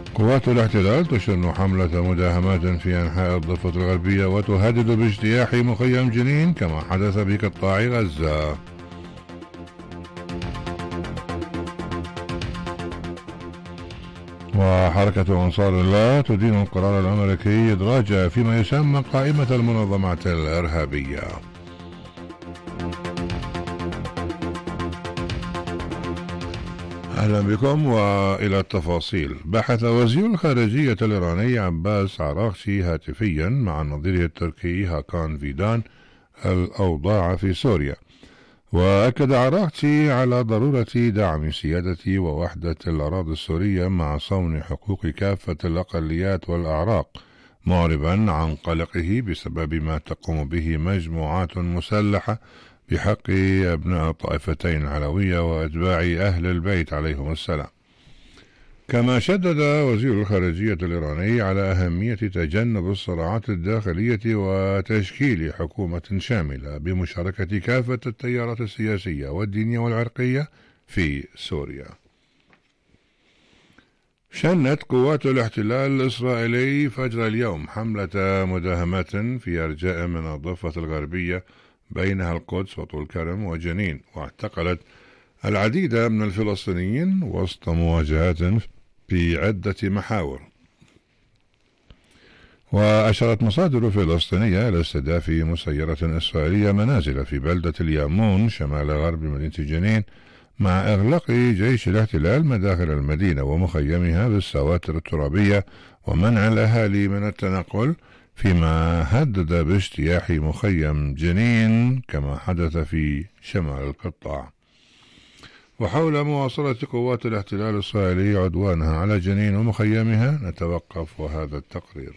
قوات الاحتلال تشن حملة مداهمات في أنحاء الضفة الغربية وتهدد باجتياح مخيم جنين كما حدث بقطاع غزة. وحركة أنصار الله تدين القرار الأمريكي إدراجها فيما يسمى قائمة المنظمات الإرهابية. أهلا بكم وإلى التفاصيل. بحث وزير الخارجية الإيراني عباس عراقچي هاتفيا مع نظيره التركي هاكان فيدان الأوضاع في سوريا، وأكد عراقچي على ضرورة دعم سيادة ووحدة الأراضي السورية مع صون حقوق كافة الأقليات والأعراق، معربا عن قلقه بسبب ما تقوم به مجموعات مسلحة بحق أبناء الطائفتين العلوية وأتباع أهل البيت عليهم السلام. كما شدد وزير الخارجية الإيراني على أهمية تجنب الصراعات الداخلية وتشكيل حكومة شاملة بمشاركة كافة التيارات السياسية والدينية والعرقية في سوريا. شنت قوات الاحتلال الإسرائيلي فجر اليوم حملة مداهمات في أرجاء من الضفة الغربية بينها القدس وطول كرم وجنين، واعتقلت العديد من الفلسطينيين وسط مواجهات في عدة محاور. وأشارت مصادر فلسطينية إلى استهداف مسيرة إسرائيلية منازل في بلدة اليامون شمال غرب مدينة جنين، مع إغلاق جيش الاحتلال مداخل المدينة ومخيمها بالسواتر الترابية ومنع الأهالي من التنقل، فيما هدد باجتياح مخيم جنين كما حدث في شمال القطاع. وحول مواصلة قوات الاحتلال الإسرائيلي عدوانها على جنين ومخيمها نتوقف وهذا التقرير.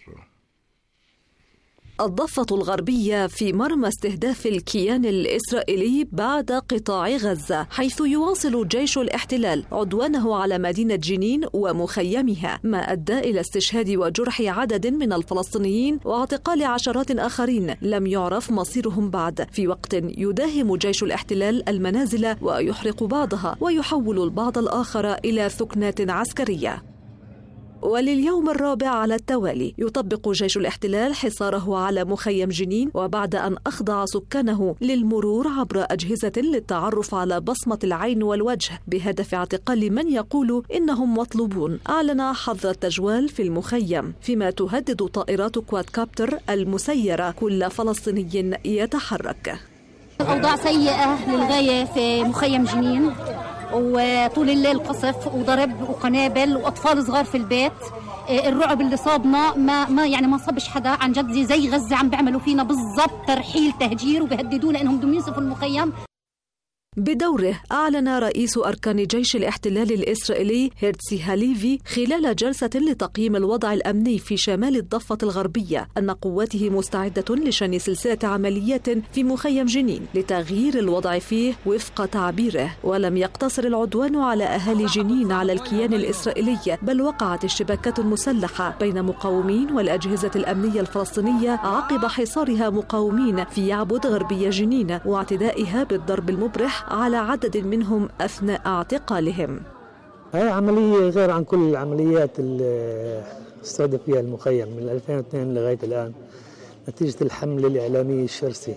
الضفة الغربية في مرمى استهداف الكيان الإسرائيلي بعد قطاع غزة، حيث يواصل جيش الاحتلال عدوانه على مدينة جنين ومخيمها، ما أدى إلى استشهاد وجرح عدد من الفلسطينيين واعتقال عشرات آخرين لم يعرف مصيرهم بعد، في وقت يداهم جيش الاحتلال المنازل ويحرق بعضها ويحول البعض الآخر إلى ثكنات عسكرية. ولليوم الرابع على التوالي يطبق جيش الاحتلال حصاره على مخيم جنين، وبعد أن أخضع سكانه للمرور عبر أجهزة للتعرف على بصمة العين والوجه بهدف اعتقال من يقول إنهم مطلوبون، أعلن حظر التجوال في المخيم، فيما تهدد طائرات كواد كابتر المسيرة كل فلسطيني يتحرك. أوضاع سيئة للغاية في مخيم جنين، وطول الليل قصف وضرب وقنابل وأطفال صغار في البيت. الرعب اللي صابنا ما صابش حدا عن جد، زي غزة عم بيعملوا فينا بالضبط، ترحيل تهجير، وبيهددونا إنهم بدهم ينسفوا المخيم. بدوره أعلن رئيس أركان جيش الاحتلال الإسرائيلي هيرتسي هاليفي خلال جلسة لتقييم الوضع الأمني في شمال الضفة الغربية أن قواته مستعدة لشن سلسلة عمليات في مخيم جنين لتغيير الوضع فيه وفق تعبيره. ولم يقتصر العدوان على أهالي جنين على الكيان الإسرائيلي، بل وقعت اشتباكات مسلحة بين مقاومين والأجهزة الأمنية الفلسطينية عقب حصارها مقاومين في يعبد غربية جنين واعتدائها بالضرب المبرح على عدد منهم أثناء اعتقالهم. هاي عملية غير عن كل العمليات اللي استهدف فيها المخيم من 2002 لغاية الآن، نتيجة الحملة الإعلامية الشرسة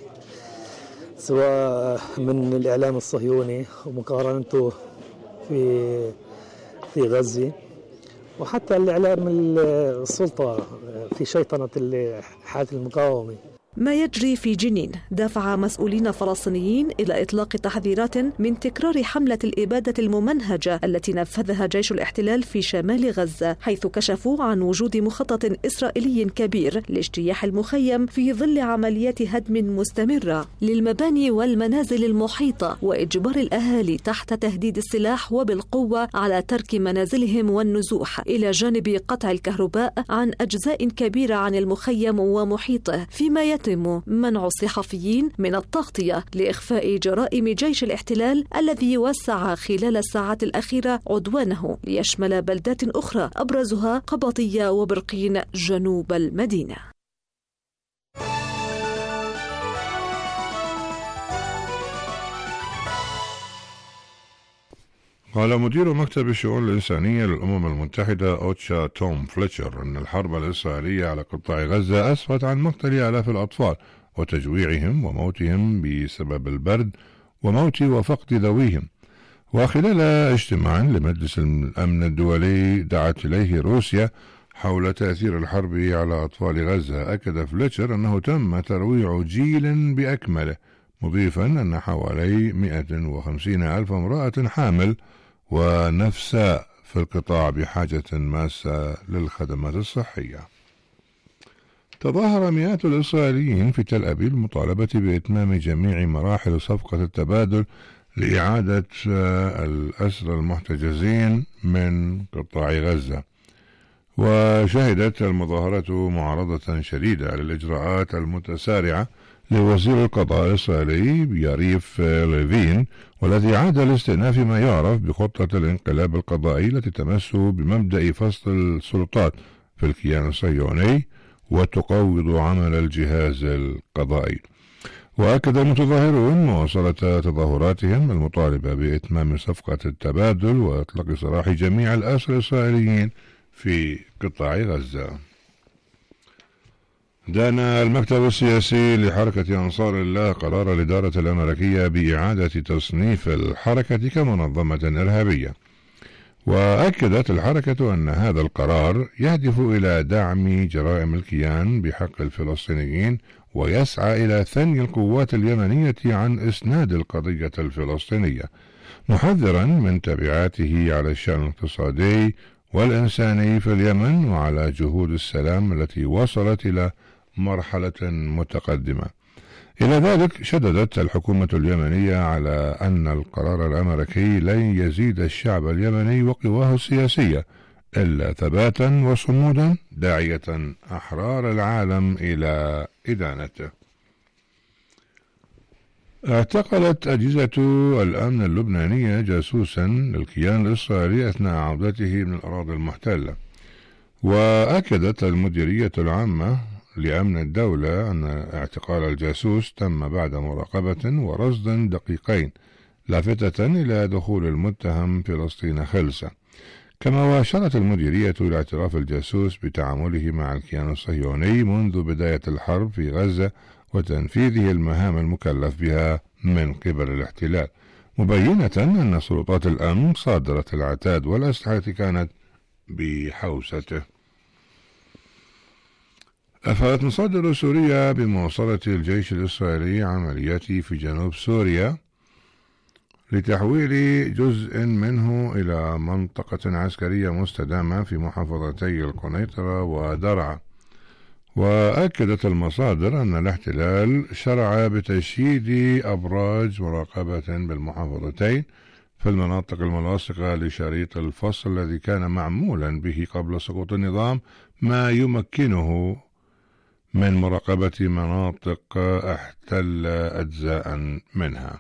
سواء من الإعلام الصهيوني ومقارنته في غزة، وحتى الإعلام السلطة في شيطنة حالة المقاومة. ما يجري في جنين دفع مسؤولين فلسطينيين إلى إطلاق تحذيرات من تكرار حملة الإبادة الممنهجة التي نفذها جيش الاحتلال في شمال غزة، حيث كشفوا عن وجود مخطط إسرائيلي كبير لاجتياح المخيم في ظل عمليات هدم مستمرة للمباني والمنازل المحيطة، وإجبار الأهالي تحت تهديد السلاح وبالقوة على ترك منازلهم والنزوح، إلى جانب قطع الكهرباء عن أجزاء كبيرة عن المخيم ومحيطه، فيما يتم منع الصحفيين من التغطية لإخفاء جرائم جيش الاحتلال الذي وسع خلال الساعات الأخيرة عدوانه ليشمل بلدات أخرى أبرزها قبطية وبرقين جنوب المدينة. قال مدير مكتب الشؤون الإنسانية للأمم المتحدة أوتشا توم فليتشر أن الحرب الإسرائيلية على قطاع غزة أسفرت عن مقتل آلاف الأطفال وتجويعهم وموتهم بسبب البرد وموت وفقد ذويهم. وخلال اجتماع لمجلس الأمن الدولي دعت إليه روسيا حول تأثير الحرب على أطفال غزة، أكد فليتشر أنه تم ترويع جيل بأكمله، مضيفا أن حوالي 150 ألف امرأة حامل ونفساء في القطاع بحاجة ماسة للخدمات الصحية. تظاهر مئات الإسرائيليين في تل أبيب للمطالبة بإتمام جميع مراحل صفقة التبادل لإعادة الأسرى المحتجزين من قطاع غزة. وشهدت المظاهرة معارضة شديدة للإجراءات المتسارعة لوزير القضاء الإسرائيلي ياريف ليفين، والذي عاد لاستئناف ما يعرف بخطة الانقلاب القضائي التي تمس بمبدأ فصل السلطات في الكيان الصهيوني وتقوض عمل الجهاز القضائي. وأكد المتظاهرون مواصلة تظاهراتهم المطالبة بإتمام صفقة التبادل وإطلاق سراح جميع الأسرى الإسرائيليين في قطاع غزة. دان المكتب السياسي لحركة أنصار الله قرار الإدارة الأمريكية بإعادة تصنيف الحركة كمنظمة إرهابية. وأكدت الحركة أن هذا القرار يهدف إلى دعم جرائم الكيان بحق الفلسطينيين ويسعى إلى ثني القوات اليمنية عن إسناد القضية الفلسطينية، محذرا من تبعاته على الشأن الاقتصادي والإنساني في اليمن وعلى جهود السلام التي وصلت إلى مرحلة متقدمة. إلى ذلك شددت الحكومة اليمنية على أن القرار الأمريكي لن يزيد الشعب اليمني وقواه السياسية إلا ثباتا وصمودا، داعية أحرار العالم إلى إدانته. اعتقلت أجهزة الأمن اللبنانية جاسوسا للكيان الإسرائيلي أثناء عودته من الأراضي المحتلة. وأكدت المديرية العامة لأمن الدولة أن اعتقال الجاسوس تم بعد مراقبة ورصد دقيقين، لافتة إلى دخول المتهم فلسطين خلسة. كما واشرت المديرية إلى اعتراف الجاسوس بتعامله مع الكيان الصهيوني منذ بداية الحرب في غزة وتنفيذه المهام المكلف بها من قبل الاحتلال، مبينة أن سلطات الأمن صادرة العتاد والأسلحة كانت بحوزته. أفادت مصادر سوريا بمواصلة الجيش الإسرائيلي عملياته في جنوب سوريا لتحويل جزء منه إلى منطقة عسكرية مستدامة في محافظتي القنيطرة ودرعا. وأكدت المصادر أن الاحتلال شرع بتشييد أبراج مراقبة بالمحافظتين في المناطق الملاصقة لشريط الفصل الذي كان معمولا به قبل سقوط النظام، ما يمكنه من مراقبة مناطق احتل أجزاء منها.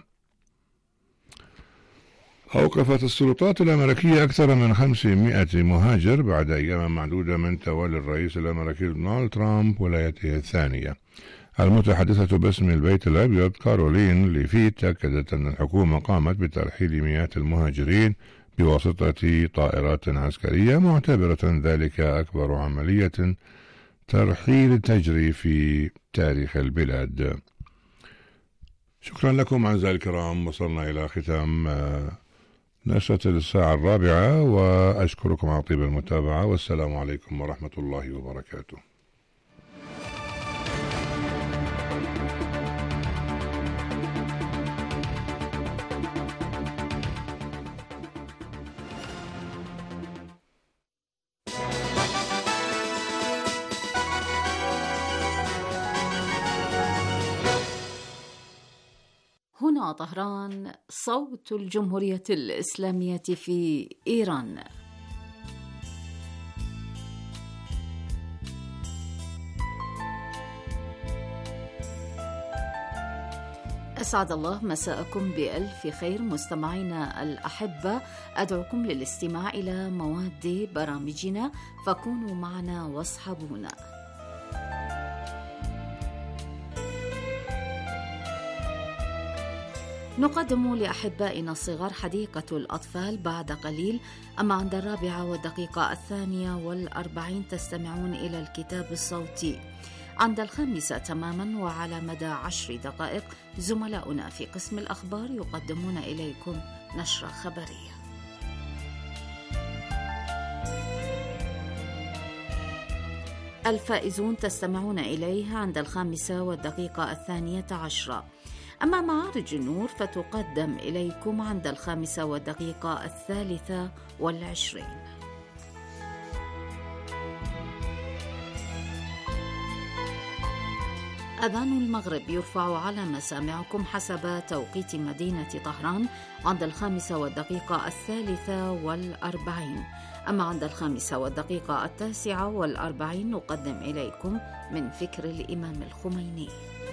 أوقفت السلطات الأمريكية أكثر من 500 مهاجر بعد أيام معدودة من تولي الرئيس الأمريكي دونالد ترامب ولايته الثانية. المتحدثة باسم البيت الأبيض كارولين ليفيت أكدت أن الحكومة قامت بترحيل مئات المهاجرين بواسطة طائرات عسكرية، معتبرة ذلك أكبر عملية ترحيل تجري في تاريخ البلاد. شكرا لكم أعزائي الكرام، وصلنا إلى ختام نشرة الساعة 4، وأشكركم على طيب المتابعة، والسلام عليكم ورحمة الله وبركاته. هنا طهران، صوت الجمهورية الإسلامية في إيران. أسعد الله مساءكم بألف خير مستمعينا الأحبة، أدعوكم للاستماع إلى مواد برامجنا، فكونوا معنا واصحبونا. نقدم لأحبائنا الصغار حديقة الأطفال بعد قليل، أما عند 4:42 تستمعون إلى الكتاب الصوتي. عند 5 تماما وعلى مدى 10 دقائق زملاؤنا في قسم الأخبار يقدمون إليكم نشرة خبرية. الفائزون تستمعون إليه عند 5:12. أما معارج النور فتقدم إليكم عند 5:23. أذان المغرب يرفع على مسامعكم حسب توقيت مدينة طهران عند 5:43. أما عند 5:49 نقدم إليكم من فكر الإمام الخميني.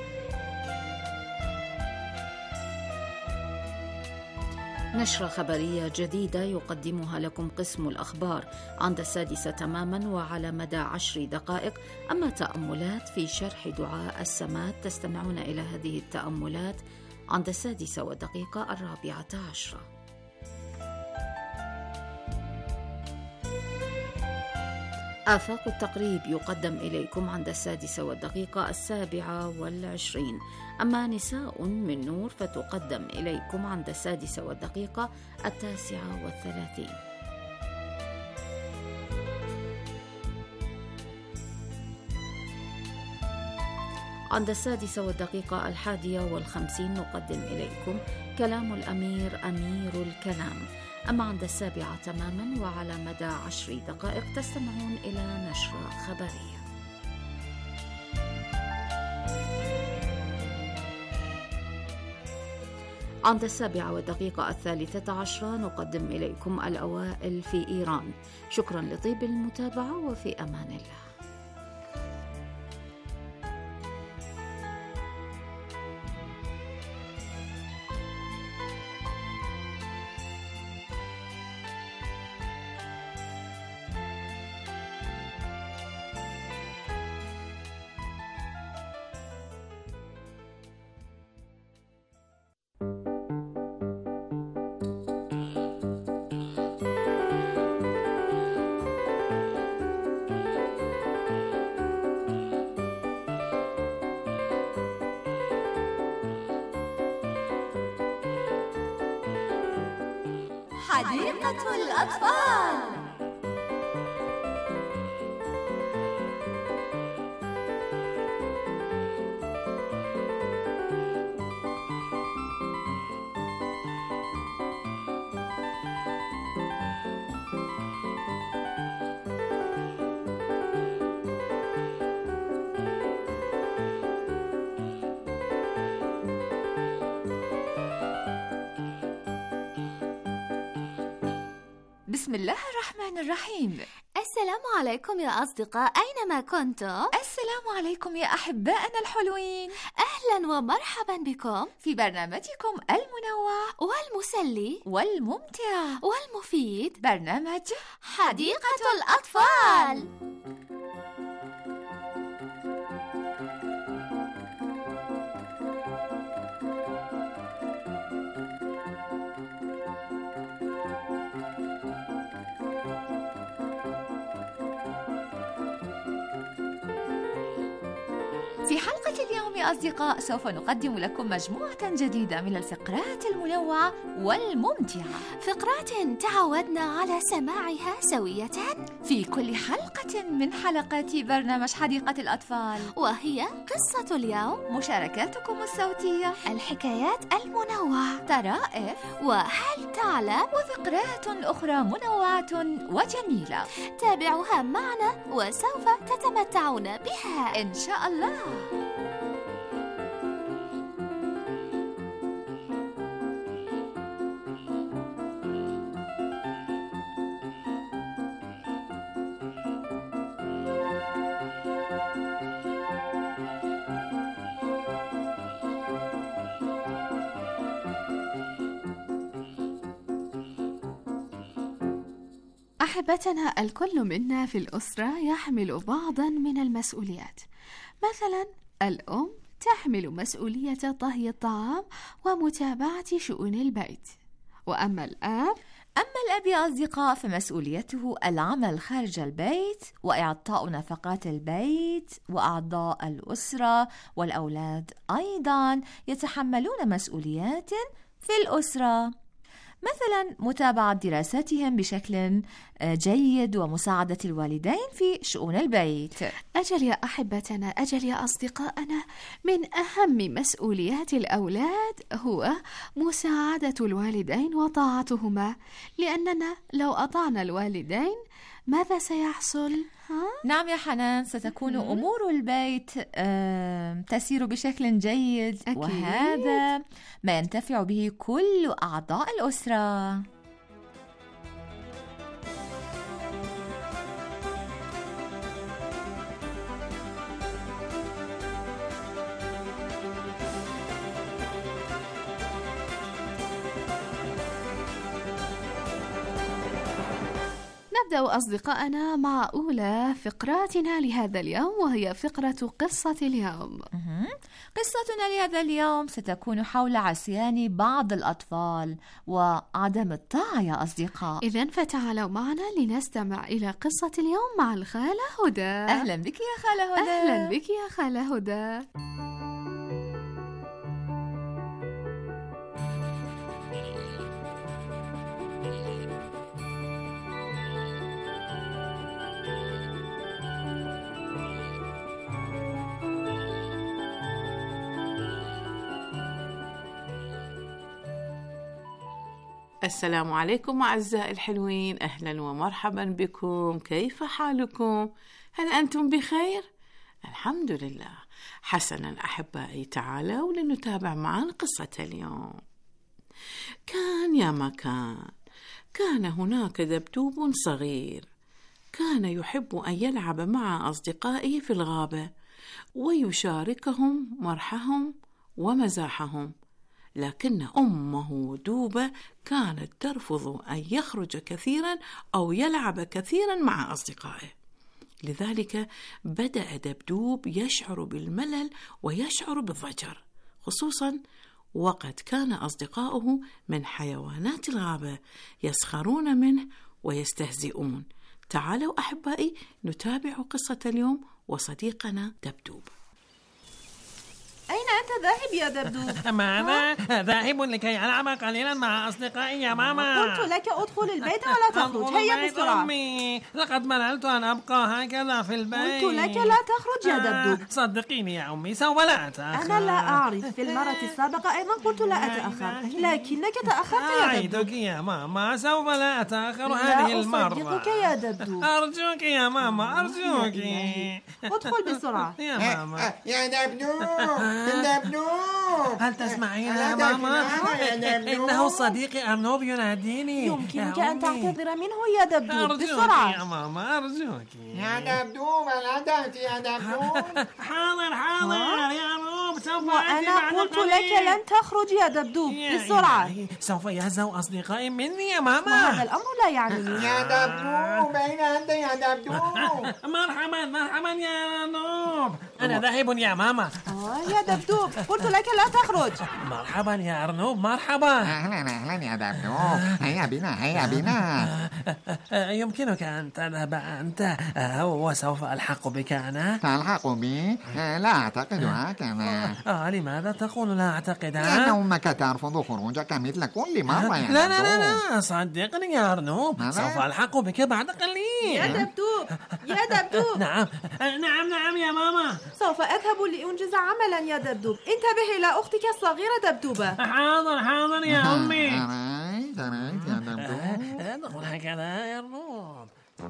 نشرة خبرية جديدة يقدمها لكم قسم الأخبار عند 6 تماما وعلى مدى 10 دقائق. أما تأملات في شرح دعاء السماد تستمعون إلى هذه التأملات عند 6:14. آفاق التقريب يقدم إليكم عند 6:27. أما نساء من نور فتقدم إليكم عند 6:39. عند 6:51 نقدم إليكم كلام الأمير أمير الكلام. أما عند 7 تماما وعلى مدى 10 دقائق تستمعون إلى نشرة خبرية. عند 7:13 نقدم إليكم الأوائل في إيران. شكرا لطيب المتابعة وفي أمان الله. حديقة الأطفال. بسم الله الرحمن الرحيم. السلام عليكم يا أصدقاء أينما كنتم. السلام عليكم يا أحبائنا الحلوين. أهلا ومرحبا بكم في برنامجكم المنوع والمسلي والممتع والمفيد، برنامج حديقة الأطفال. في حلقة اليوم يا أصدقاء سوف نقدم لكم مجموعة جديدة من الفقرات المنوعة والممتعة، فقرات تعودنا على سماعها سوية في كل حلقة من حلقات برنامج حديقة الأطفال، وهي قصة اليوم، مشاركاتكم الصوتية، الحكايات المنوعة، طرائف، وهل تعلم، وفقرات أخرى منوعة وجميلة. تابعوها معنا وسوف تتمتعون بها إن شاء الله. أحبتنا، الكل منا في الأسرة يحمل بعضا من المسؤوليات. مثلا الأم تحمل مسؤولية طهي الطعام ومتابعة شؤون البيت. وأما الأب يا أصدقاء فمسؤوليته العمل خارج البيت وإعطاء نفقات البيت، وأعضاء الأسرة والأولاد أيضا يتحملون مسؤوليات في الأسرة، مثلا متابعة دراساتهم بشكل جيد ومساعدة الوالدين في شؤون البيت. أجل يا أحبتنا، أجل يا أصدقائنا، من أهم مسؤوليات الأولاد هو مساعدة الوالدين وطاعتهما، لأننا لو أطعنا الوالدين ماذا سيحصل؟ نعم يا حنان، ستكون أمور البيت تسير بشكل جيد. أكيد. وهذا ما ينتفع به كل أعضاء الأسرة. نبدأ أصدقائنا مع أولى فقراتنا لهذا اليوم، وهي فقرة قصة اليوم. قصتنا لهذا اليوم ستكون حول عصيان بعض الأطفال وعدم الطاعة يا أصدقاء. إذن فتعالوا معنا لنستمع إلى قصة اليوم مع الخالة هدى. أهلا بك يا خالة هدى. أهلا بك يا خالة هدى. السلام عليكم أعزائي الحلوين، أهلا ومرحبا بكم. كيف حالكم؟ هل أنتم بخير؟ الحمد لله. حسنا أحبائي، تعالوا لنتابع معا قصة اليوم. كان يا مكان، كان هناك دبدوب صغير، كان يحب أن يلعب مع أصدقائه في الغابة ويشاركهم مرحهم ومزاحهم، لكن أمه دوبة كانت ترفض أن يخرج كثيرا أو يلعب كثيرا مع أصدقائه. لذلك بدأ دبدوب يشعر بالملل ويشعر بالضجر، خصوصا وقد كان أصدقاؤه من حيوانات الغابة يسخرون منه ويستهزئون. تعالوا أحبائي نتابع قصة اليوم وصديقنا دبدوب. أين أنت ذاهب يا دبدوب؟ ماذا؟ ذاهب لكي ألعب قليلا مع أصدقائي يا ماما. قلت لك أدخل البيت ولا تخرج، هيا بسرعة. أمي، لقد مللت أن أبقى هكذا في البيت. قلت لك لا تخرج يا دبدوب. صدقيني يا أمي، سوف لا أتأخر. أنا لا أعرف، في المرة السابقة أيضا قلت لا أتأخر، لكنك تأخرت يا دبدوب. أعدك يا ماما سوف لا أتأخر هذه المرة. لا أصدقك يا دبدوب. أرجوك يا ماما، أرجوك. ادخل بسرعة يا ماما. يا دبدوب، دبدوب، هل تسمعين يا ماما؟ إنه صديقي أرنوب يناديني. يمكنك أن تعتذر منه يا دبدوب بسرعة. أرجوك يا ماما، أرجوك. يا دبدوب، هل أتيت يا دبدوب؟ حاضر يا أرنوب، سوف آتي وأنا قلت لك لن تخرج يا دبدوب بسرعة. سوف يهزأ أصدقائي مني يا ماما. وهذا الأمر لا يعنيني. يا دبدوب، أين أنت يا دبدوب؟ مرحبا يا أرنوب، أنا ذاهب يا ماما. يا دبدوب، قلت لك لا تخرج. مرحبا يا أرنوب، مرحبا. أهلا يا دبدوب، هيا بنا. يمكنك أن تذهب أنت وسوف ألحق بك أنا. تلحق بي؟ لا أعتقد هكذا. لماذا تقول لا أعتقد؟ لأن أمك ترفض خروجك مثل كل مرة يا دبدوب. لا صدقني يا أرنوب، سوف ألحق بك بعد قليل. يا دبدوب. نعم يا ماما. سوف أذهب لأنجز عملا يا دبدوب، انتبه إلى أختك الصغيرة دبدوبة. حاضر يا أمي. تريت يا دبدوب. ادخل هكذا يا أرنوب.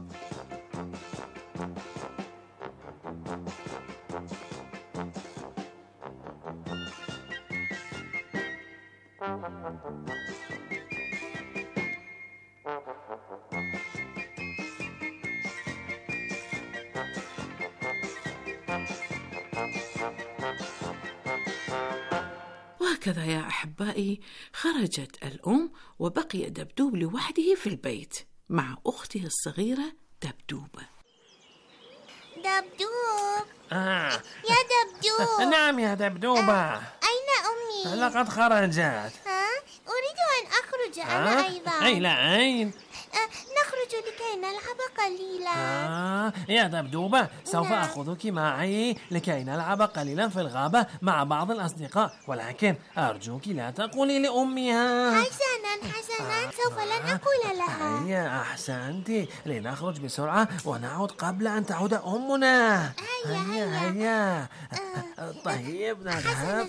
وهكذا يا أحبائي خرجت الأم وبقي دبدوب لوحده في البيت مع أخته الصغيرة دبدوبة. دبدوب يا دبدوب دبدوب. نعم يا دبدوبة. أين أمي؟ لقد خرجت. أريد أن أخرج أنا أيضا. إلى أين؟ نخرج لكي نلعب قليلا. يا دبدوبة، سوف أخذك معي لكي نلعب قليلا في الغابة مع بعض الأصدقاء، ولكن أرجوك لا تقولي لأمها. حسنا، سوف لن أقول لها. هيا أحسنتي، لنخرج بسرعة ونعود قبل أن تعود أمنا. هيا. طيب نذهب.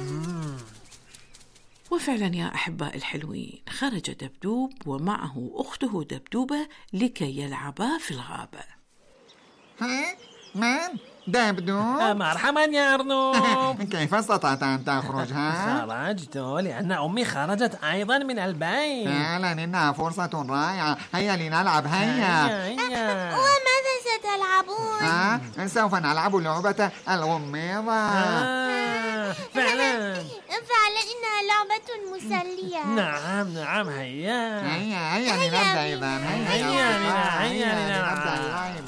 وفعلا يا أحباء الحلوين، خرج دبدوب ومعه أخته دبدوبة لكي يلعبا في الغابة. من؟ دبدوب؟ مرحبا يا أرنوب. كيف استطعت أن تخرج؟ خرجت لأن أمي خرجت أيضا من البيت. فعلا إنها فرصة رائعة، هيا لنلعب. هيا. وماذا ستلعبون؟ سوف نلعب لعبة الغميضة. فعلا إنها لعبة مسلية. نعم. هيا لنبدأ إذن. هيا لنبدأ اللعب.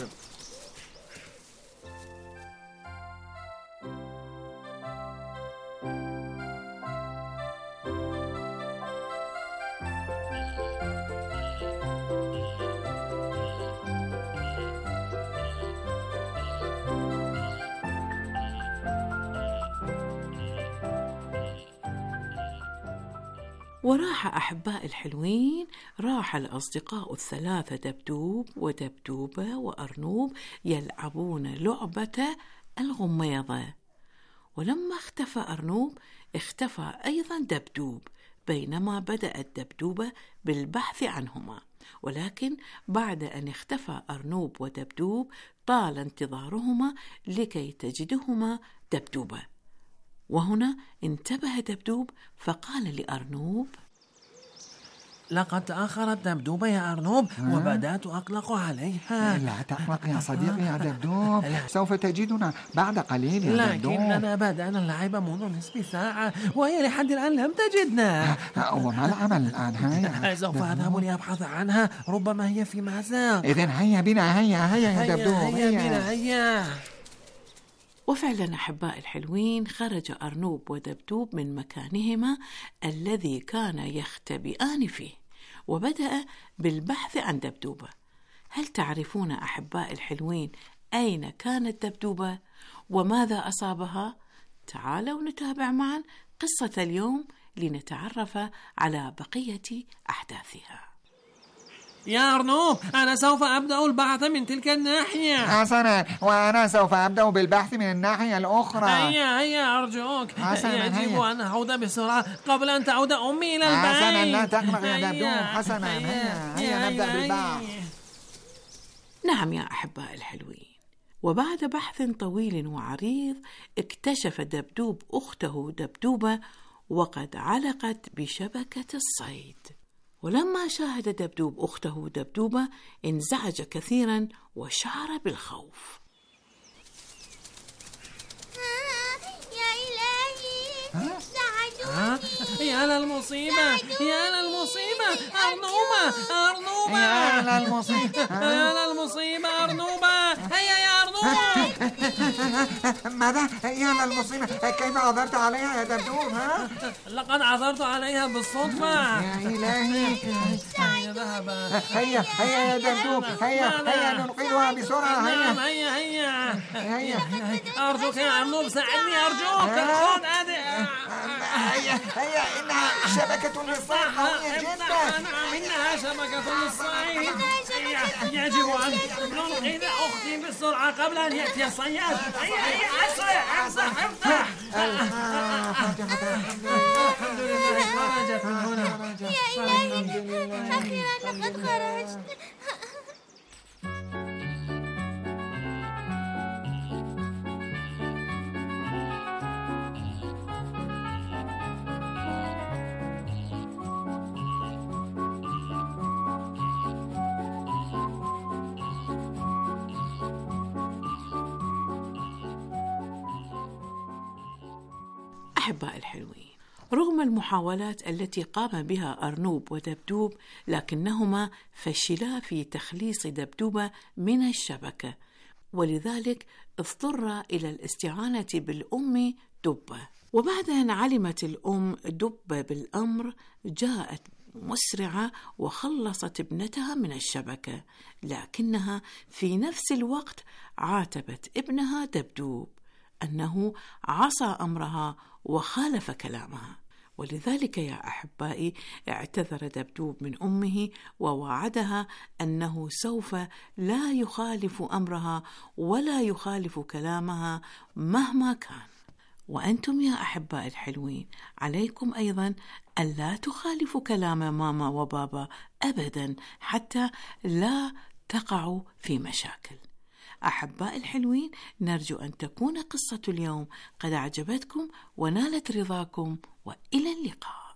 وراح أحباء الحلوين، راح الأصدقاء الثلاثة دبدوب ودبدوبة وأرنوب يلعبون لعبة الغميضة. ولما اختفى أرنوب اختفى أيضا دبدوب، بينما بدأت دبدوبة بالبحث عنهما. ولكن بعد أن اختفى أرنوب ودبدوب طال انتظارهما لكي تجدهما دبدوبة. وهنا انتبه دبدوب فقال لأرنوب: لقد تأخرت دبدوبة يا أرنوب وبدأت أقلق عليها. لا تقلق يا صديقي يا دبدوب، سوف تجدنا بعد قليل يا دبدوب. لكننا بدأنا اللعب منذ نصف ساعة وهي لحد الآن لم تجدنا. وما العمل الآن؟ هيا سوف أذهب لأبحث عنها، ربما هي في مأزق. إذن هيا بنا. هيا يا دبدوب. هيا. وفعلا أحباء الحلوين، خرج أرنوب ودبدوب من مكانهما الذي كان يختبئان فيه، وبدأ بالبحث عن دبدوبة. هل تعرفون أحباء الحلوين أين كانت دبدوبة وماذا أصابها؟ تعالوا نتابع معا قصة اليوم لنتعرف على بقية أحداثها. يا أرنوب، أنا سوف أبدأ البحث من تلك الناحية. حسنا، وأنا سوف أبدأ بالبحث من الناحية الأخرى. هيا أرجوك. يجب أن أعود بسرعة قبل أن تعود أمي إلى البيت. حسنا، لا تقلق يا دبدوب. حسنا، هيا نبدأ بالبحث. نعم يا أحباء الحلوين، وبعد بحث طويل وعريض اكتشف دبدوب أخته دبدوبة وقد علقت بشبكة الصيد. ولما شاهد دبدوب أخته دبدوبة انزعج كثيرا وشعر بالخوف. يا إلهي، ساعدوني. يا للمصيبة، يا للمصيبة، أرنوبة. يا للمصيبة، يا للمصيبة أرنوبة. هيا يا أرنوبة. ماذا؟ يا للمصيبة، كيف عثرت عليها يا دبدوب؟ لقد عثرت عليها بالصدفة. يا إلهي. هيا يا دبدوب، هيا ننقذها بسرعة. هيا. أرجوك يا أرنوب، ساعدني أرجوك. هيا، إنها شبكة للصيد قوية جدا. إنها شبكة للصيد. يجب أن ننقذ أختي بسرعة قبل أن يأتي الصياد. هيا أسرع. افتح. الحمد لله، خرجت من هنا. يا إلهي، أخيرا لقد خرجت. أحباء الحلوين، رغم المحاولات التي قام بها أرنوب ودبدوب، لكنهما فشلا في تخليص دبدوبة من الشبكة، ولذلك اضطر إلى الاستعانة بالأم دبة. وبعد أن علمت الأم دبة بالأمر جاءت مسرعة وخلصت ابنتها من الشبكة، لكنها في نفس الوقت عاتبت ابنها دبدوب أنه عصى أمرها وخالف كلامها. ولذلك يا أحبائي اعتذر دبدوب من أمه ووعدها أنه سوف لا يخالف أمرها ولا يخالف كلامها مهما كان. وأنتم يا أحبائي الحلوين عليكم أيضا ألا تخالفوا كلام ماما وبابا أبدا حتى لا تقعوا في مشاكل. أحبائي الحلوين، نرجو أن تكون قصة اليوم قد أعجبتكم ونالت رضاكم، وإلى اللقاء.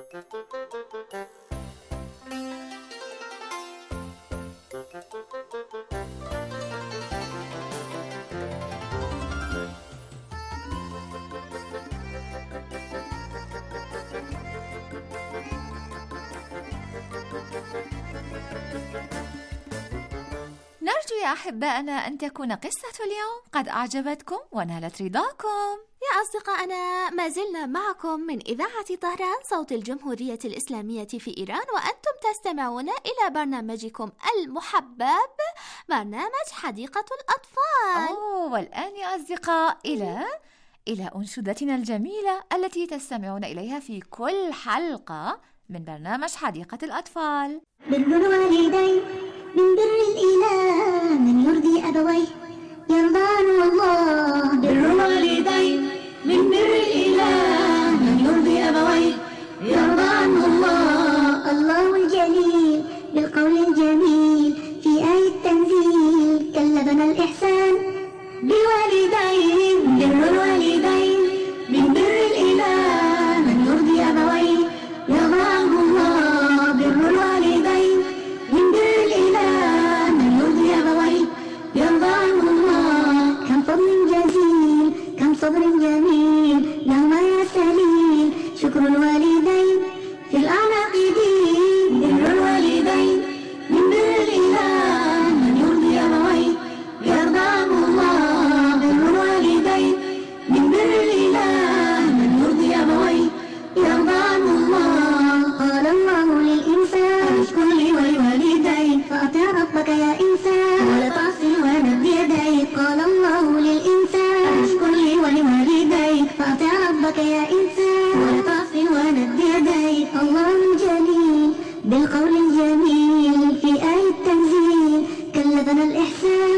نرجو يا أحبائنا أن تكون قصة اليوم قد أعجبتكم ونالت رضاكم. يا أصدقائنا، ما زلنا معكم من إذاعة طهران صوت الجمهورية الإسلامية في إيران، وأنتم تستمعون إلى برنامجكم المحبب، برنامج حديقة الأطفال. والآن يا أصدقاء إلى أنشودتنا الجميلة التي تستمعون إليها في كل حلقة من برنامج حديقة الأطفال. بر الوالدين من بر الإله من يرضي أبويه يرضى الله. بر الوالدين من بر الإله من يرضي أبويه يرضى الله. الله الجليل بالقول الجميل في آية التنزيل كلفنا الإحسان بالوالدين. بر الوالدين من بر الإله من يرضي أبويه يرضى الله. بر الوالدين من بر الإله من يرضي أبويه يرضى الله. كم فضل جزيل كم صبر جميل لهما يا سليل شكر الوالدين في الأعناق دين. بر الوالدين من بر الإله من يرضي أبويه يرضى الله. بر الوالدين من بر الإله من يرضي أبويه يرضى الله. قال الله للإنسان اشكر لي ولوالديك فأطع ربك يا إنسان ولا تعصي الوالد بيديك. قال الله للإنسان اشكر لي ولوالديك فأطع ربك يا إنسان ولا تعصي الوالد بيديك. الله جليل بالقول الجميل في آية التنزيل كلفنا الإحسان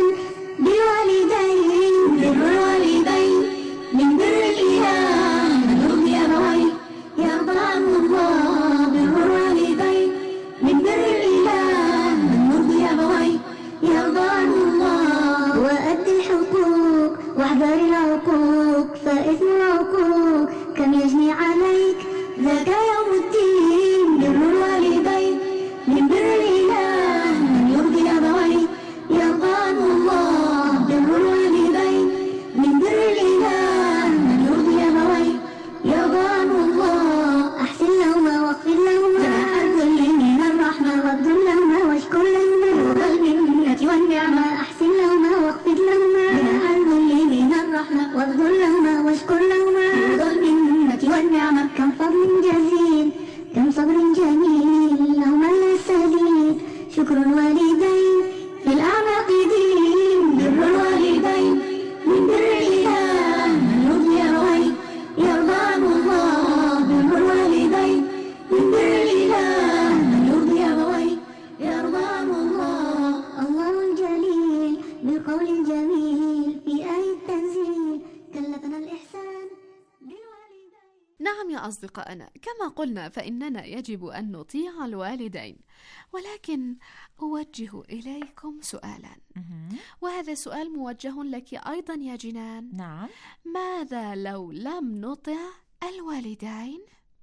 بالوالدين. بر الوالدين من بر الإله من يرضي أبويه يرضى الله. بر الوالدين من بر الإله من يرضي أبويه يرضى الله. وأد الحقوق واحذر العقوق فإثم العقوق كم يجني عليك ذاك يوم الدين. بر الوالدين من بر الإله من يرضي أبويه يرضى الله. بر الوالدين من بر الإله من يرضي أبويه يرضى الله. أحسن لهما واغفر لهما جناح الذل من الرحمة وابذل لهما واشكر لهما وقلب المنة والنعمة. أحسن لهما واغفر لهما جناح الذل من الرحمة وابذل لهما واشكر لهما وقلب المنة والنعمة. كم فضل جزيل كم صبر جميل لهما يا سليل شكر الوالدين في الأعناق دين. بر الوالدين من بر الإله من يرضي أبويه يرضى الله. بر الوالدين من بر الإله من يرضي أبويه يرضى الله. الله الجليل بالقول الجميل في آية التنزيل كلفنا الإحسان بالوالدين. نعم يا أصدقائنا، كما قلنا فإننا يجب أن نطيع الوالدين، ولكن أوجه إليكم سؤالا، وهذا سؤال موجه لك أيضا يا جنان. نعم. ماذا لو لم نطع الوالدين؟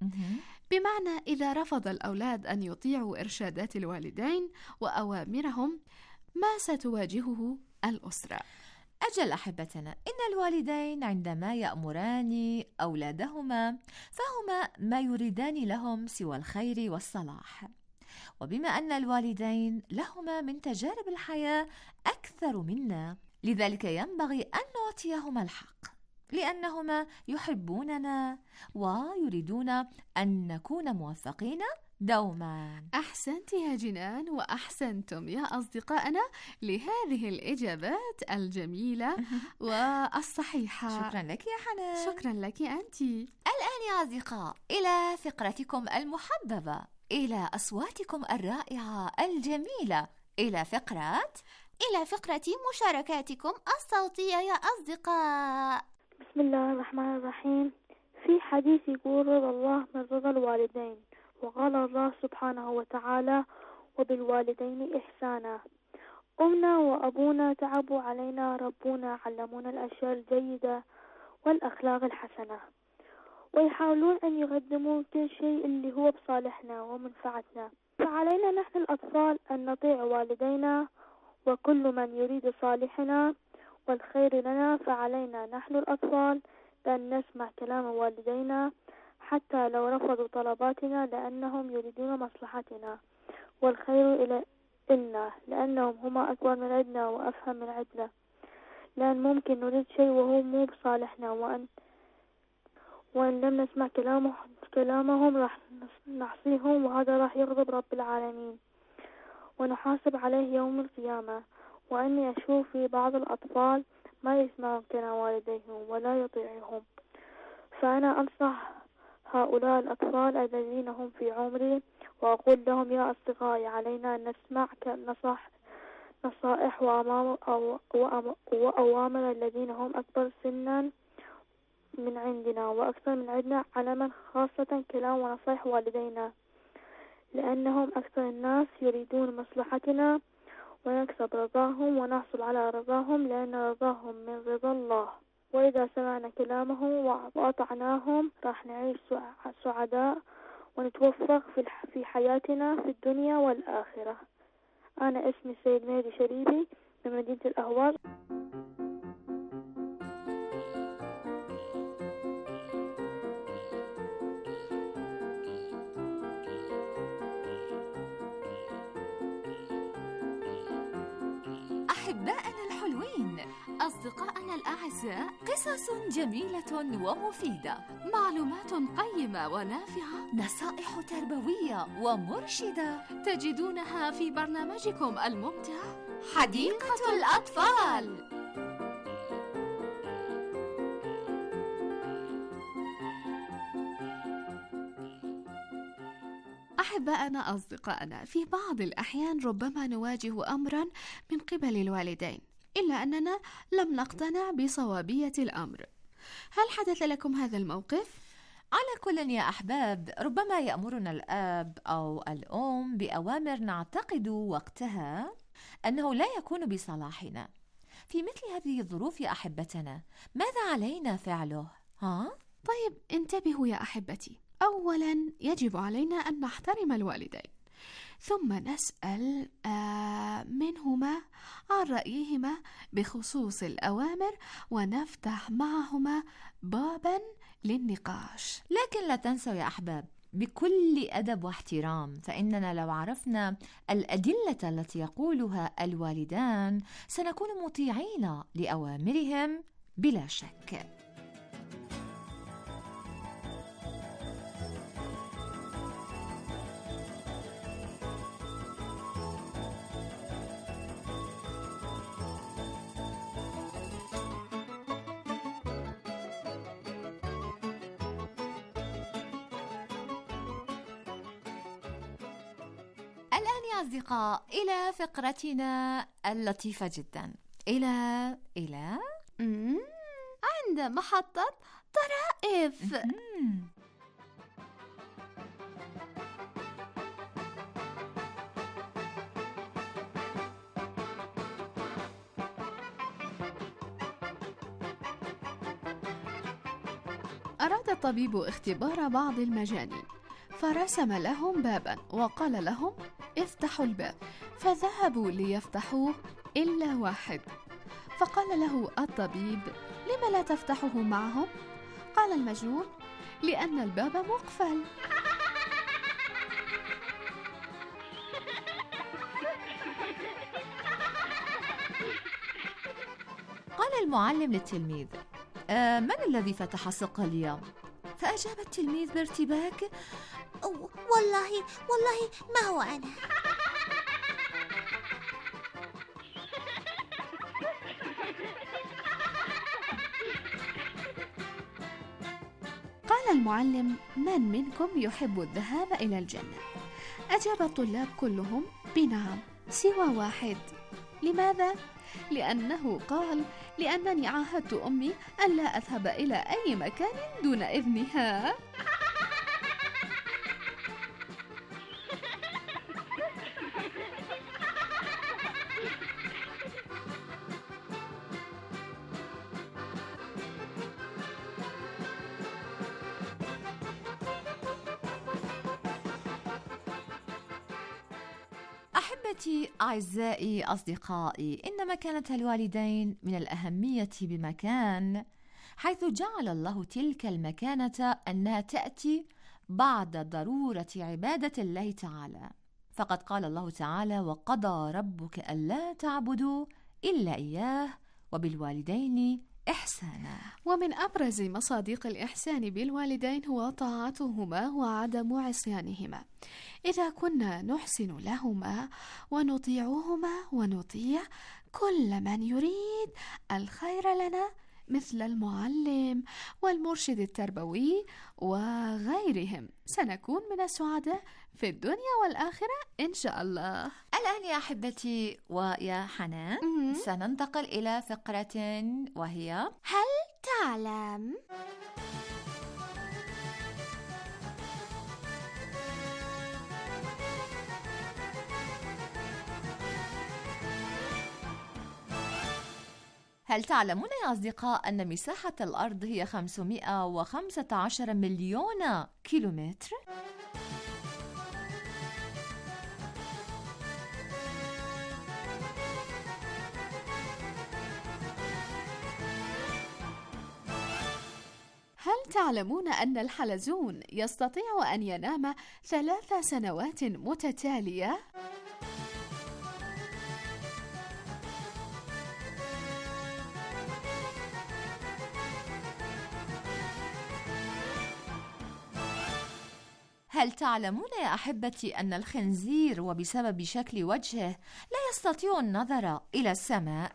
بمعنى إذا رفض الأولاد أن يطيعوا إرشادات الوالدين وأوامرهم، ما ستواجهه الأسرة؟ أجل أحبتنا، إن الوالدين عندما يأمران أولادهما فهما ما يريدان لهم سوى الخير والصلاح. وبما أن الوالدين لهما من تجارب الحياة أكثر منا، لذلك ينبغي أن نعطيهما الحق، لأنهما يحبوننا ويريدون أن نكون موفقين دوما. أحسنت يا جنان، وأحسنتم يا أصدقائنا لهذه الإجابات الجميلة والصحيحة. شكرا لك يا حنان. شكرا لك أنت. الآن يا أصدقاء إلى فقرتكم المحببة، إلى أصواتكم الرائعة الجميلة، إلى فقرة مشاركاتكم الصوتية يا أصدقاء. بسم الله الرحمن الرحيم. في حديث يقول رضا الله من رضا الوالدين، وقال الله سبحانه وتعالى وبالوالدين إحسانا. أمنا وأبونا تعبوا علينا، ربونا، علمونا الأشياء الجيدة والأخلاق الحسنة، ويحاولون أن يقدموا كل شيء اللي هو بصالحنا ومنفعتنا. فعلينا نحن الأطفال أن نطيع والدينا وكل من يريد صالحنا والخير لنا، فعلينا نحن الأطفال بأن نسمع كلام والدينا حتى لو رفضوا طلباتنا، لأنهم يريدون مصلحتنا والخير إلنا، لأنهم هما أكبر من عندنا وأفهم من عندنا. لأن ممكن نريد شيء وهو مو بصالحنا، وإن لم نسمع كلامهم راح نعصيهم، وهذا راح يغضب رب العالمين ونحاسب عليه يوم القيامة. وأني أشوف في بعض الأطفال ما يسمعون كلام والديهم ولا يطيعهم، فأنا أنصح هؤلاء الأطفال الذين هم في عمري وأقول لهم يا أصدقائي، علينا أن نسمع نصائح وأوامر الذين هم أكبر سنا من عندنا وأكثر من عندنا، علما خاصة كلام ونصائح والدينا، لأنهم أكثر الناس يريدون مصلحتنا، ونكسب رضاهم ونحصل على رضاهم، لأن رضاهم من رضا الله. وإذا سمعنا كلامهم وأطعناهم راح نعيش سعداء ونتوفق في حياتنا في الدنيا والآخرة. أنا اسمي سيد مهدي شريبي من مدينة الأهواز. أحبائنا الحلوين، أصدقائنا الأعزاء، قصص جميلة ومفيدة، معلومات قيمة ونافعة، نصائح تربوية ومرشدة تجدونها في برنامجكم الممتع حديقة الأطفال. أحبائنا أصدقائنا، في بعض الأحيان ربما نواجه أمرا من قبل الوالدين، إلا أننا لم نقتنع بصوابية الأمر. هل حدث لكم هذا الموقف؟ على كل يا أحباب، ربما يأمرنا الأب أو الأم بأوامر نعتقد وقتها أنه لا يكون بصلاحنا. في مثل هذه الظروف يا أحبتنا، ماذا علينا فعله؟ طيب انتبهوا يا أحبتي. أولا يجب علينا أن نحترم الوالدين، ثم نسأل منهما عن رأيهما بخصوص الأوامر، ونفتح معهما بابا للنقاش. لكن لا تنسوا يا أحباب، بكل أدب واحترام، فإننا لو عرفنا الأدلة التي يقولها الوالدان سنكون مطيعين لأوامرهم بلا شك. الآن يا أصدقاء إلى فقرتنا اللطيفة جدا، إلى عند محطة طرائف. أراد الطبيب اختبار بعض المجانين، فرسم لهم بابا وقال لهم افتحوا الباب، فذهبوا ليفتحوه إلا واحد، فقال له الطبيب لم لا تفتحه معهم؟ قال المجنون لأن الباب مقفل. المعلم للتلميذ: من الذي فتح السقة اليوم؟ فأجاب التلميذ بارتباك: والله ما هو أنا. قال المعلم: من منكم يحب الذهاب إلى الجنة؟ أجاب الطلاب كلهم بنعم سوى واحد. لماذا؟ لأنه قال: لأنني عاهدت أمي أن لا أذهب إلى أي مكان دون إذنها. أحبتي، أعزائي، أصدقائي، إن مكانة الوالدين من الأهمية بمكان، حيث جعل الله تلك المكانة أنها تأتي بعد ضرورة عبادة الله تعالى. فقد قال الله تعالى: وقضى ربك ألا تعبدوا إلا إياه وبالوالدين إحسانا. ومن أبرز مصادق الإحسان بالوالدين هو طاعتهما وعدم عصيانهما. إذا كنا نحسن لهما ونطيعهما ونطيع كل من يريد الخير لنا، مثل المعلم والمرشد التربوي وغيرهم، سنكون من السعداء في الدنيا والآخرة إن شاء الله. الآن يا أحبتي ويا حنان سننتقل إلى فقرة وهي هل تعلم؟ هل تعلمون يا أصدقاء أن مساحة الأرض هي 515 مليون كيلومتر؟ هل تعلمون أن الحلزون يستطيع أن ينام 3 سنوات متتالية؟ هل تعلمون يا أحبتي أن الخنزير وبسبب شكل وجهه لا يستطيع النظر إلى السماء؟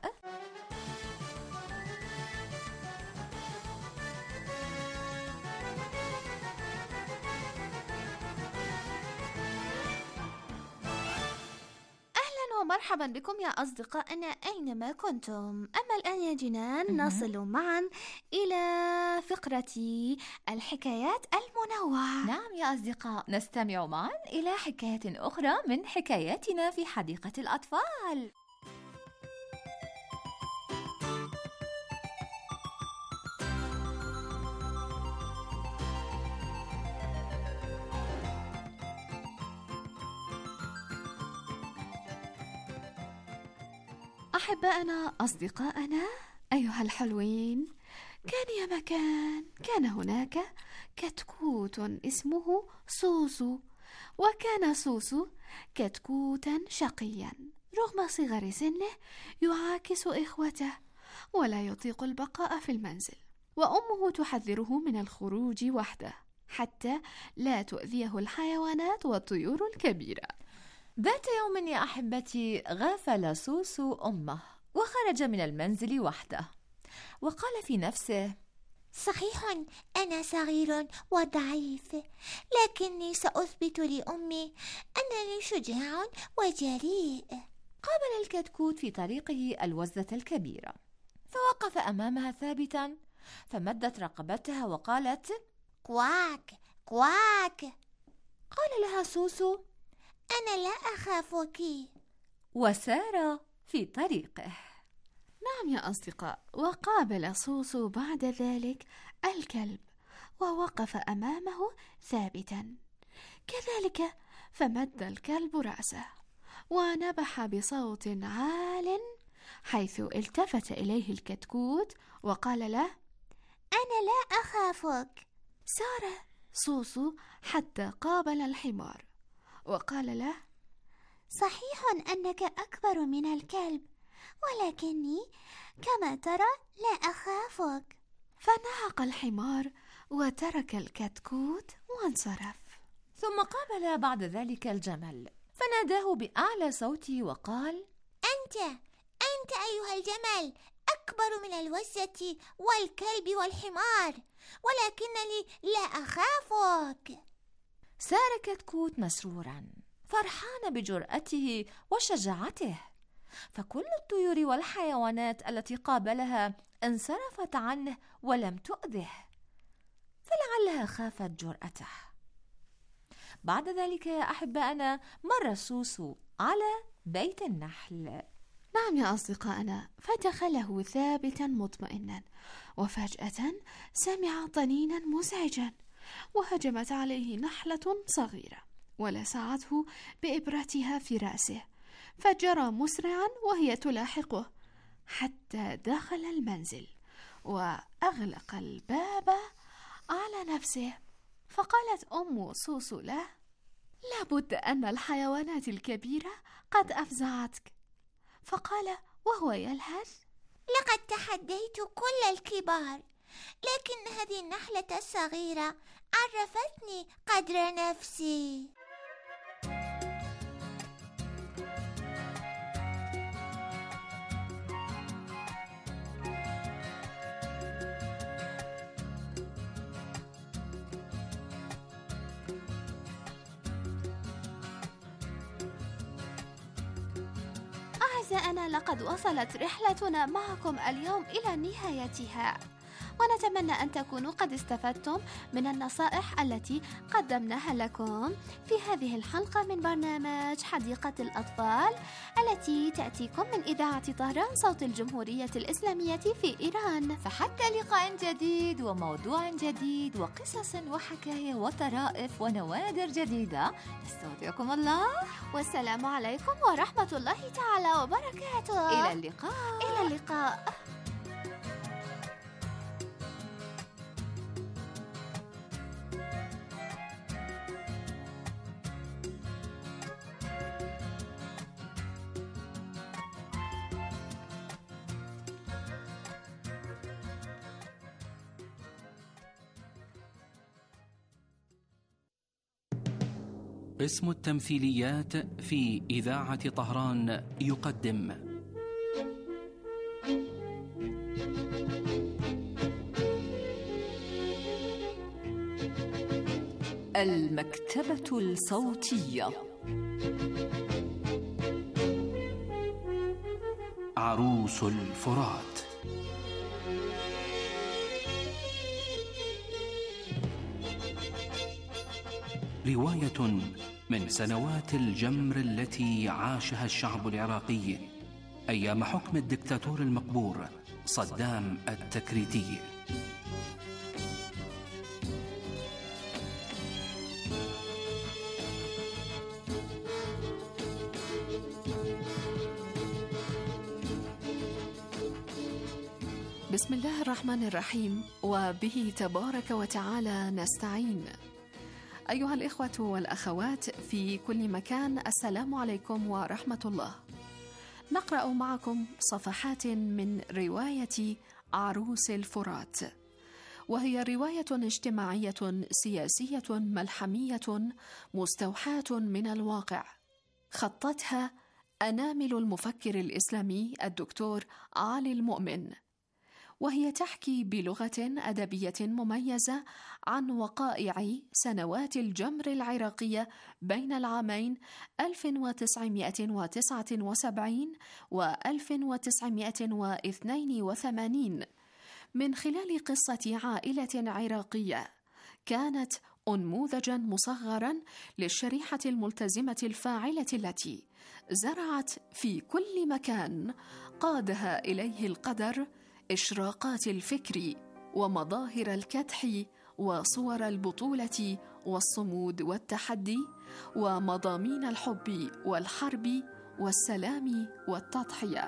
مرحبا بكم يا أصدقائنا أينما كنتم. أما الآن يا جنان نصل معا إلى فقرة الحكايات المنوعة. نعم يا أصدقاء، نستمع معا إلى حكاية أخرى من حكاياتنا في حديقة الأطفال. أحبائنا، أصدقائنا، أيها الحلوين، كان يا مكان كان هناك كتكوت اسمه سوسو، وكان سوسو كتكوتا شقيا رغم صغر سنه، يعاكس إخوته ولا يطيق البقاء في المنزل، وأمه تحذره من الخروج وحده حتى لا تؤذيه الحيوانات والطيور الكبيرة. ذات يوم يا أحبتي غافل سوسو أمه وخرج من المنزل وحده، وقال في نفسه: صحيح أنا صغير وضعيف، لكني سأثبت لأمي أنني شجاع وجريء. قابل الكتكوت في طريقه الوزة الكبيرة، فوقف أمامها ثابتا، فمدت رقبتها وقالت: كواك كواك. قال لها سوسو: أنا لا أخافك، وسار في طريقه. نعم يا أصدقاء، وقابل سوسو بعد ذلك الكلب ووقف أمامه ثابتا كذلك، فمد الكلب رأسه ونبح بصوت عال، حيث التفت إليه الكتكوت وقال له: أنا لا أخافك. سار سوسو حتى قابل الحمار وقال له: صحيح أنك أكبر من الكلب، ولكني كما ترى لا أخافك. فنهق الحمار وترك الكتكوت وانصرف. ثم قابل بعد ذلك الجمل فناداه بأعلى صوته وقال: أنت أيها الجمل أكبر من الوزة والكلب والحمار، ولكنني لا أخافك. سار كتكوت مسرورا فرحان بجرأته وشجاعته، فكل الطيور والحيوانات التي قابلها انصرفت عنه ولم تؤذه، فلعلها خافت جرأته. بعد ذلك يا أحبائنا مر سوسو على بيت النحل. نعم يا أصدقائنا، فدخله ثابتا مطمئنا، وفجأة سمع طنينا مزعجا، وهجمت عليه نحلة صغيرة ولسعته بإبرتها في رأسه، فجرى مسرعا وهي تلاحقه حتى دخل المنزل وأغلق الباب على نفسه. فقالت أم سوسو له: لابد أن الحيوانات الكبيرة قد أفزعتك. فقال وهو يلهث: لقد تحديت كل الكبار، لكن هذه النحلة الصغيرة عرفتني قدر نفسي. أعزائنا، لقد وصلت رحلتنا معكم اليوم إلى نهايتها، ونتمنى أن تكونوا قد استفدتم من النصائح التي قدمناها لكم في هذه الحلقة من برنامج حديقة الأطفال التي تأتيكم من إذاعة طهران صوت الجمهورية الإسلامية في إيران. فحتى لقاء جديد وموضوع جديد وقصص وحكاية وطرائف ونوادر جديدة، نستودعكم الله، والسلام عليكم ورحمة الله تعالى وبركاته. إلى اللقاء. إلى اللقاء. قسم التمثيليات في إذاعة طهران يقدم المكتبة الصوتية. عروس الفرات. رواية من سنوات الجمر التي عاشها الشعب العراقي أيام حكم الدكتاتور المقبور صدام التكريتي. بسم الله الرحمن الرحيم، وبه تبارك وتعالى نستعين. أيها الإخوة والأخوات في كل مكان، السلام عليكم ورحمة الله. نقرأ معكم صفحات من رواية عروس الفرات، وهي رواية اجتماعية سياسية ملحمية مستوحاة من الواقع، خطتها أنامل المفكر الإسلامي الدكتور علي المؤمن، وهي تحكي بلغة أدبية مميزة عن وقائع سنوات الجمر العراقية بين العامين 1979 و 1982 من خلال قصة عائلة عراقية كانت أنموذجا مصغرا للشريحة الملتزمة الفاعلة التي زرعت في كل مكان قادها إليه القدر إشراقات الفكر ومظاهر الكدح وصور البطولة والصمود والتحدي ومضامين الحب والحرب والسلام والتضحية.